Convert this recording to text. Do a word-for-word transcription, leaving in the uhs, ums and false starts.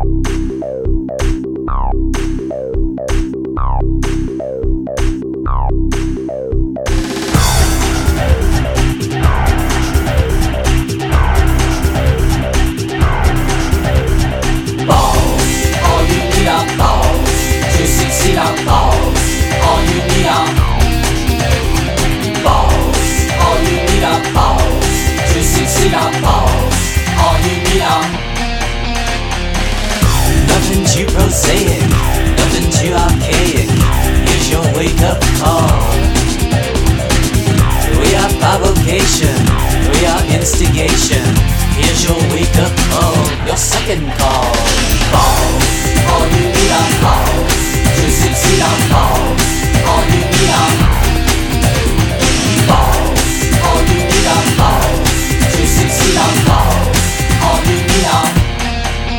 Nothing too prosaic, nothing too archaic. Here's your wake-up call. We are provocation, we are instigation. Here's your wake-up call, your second call.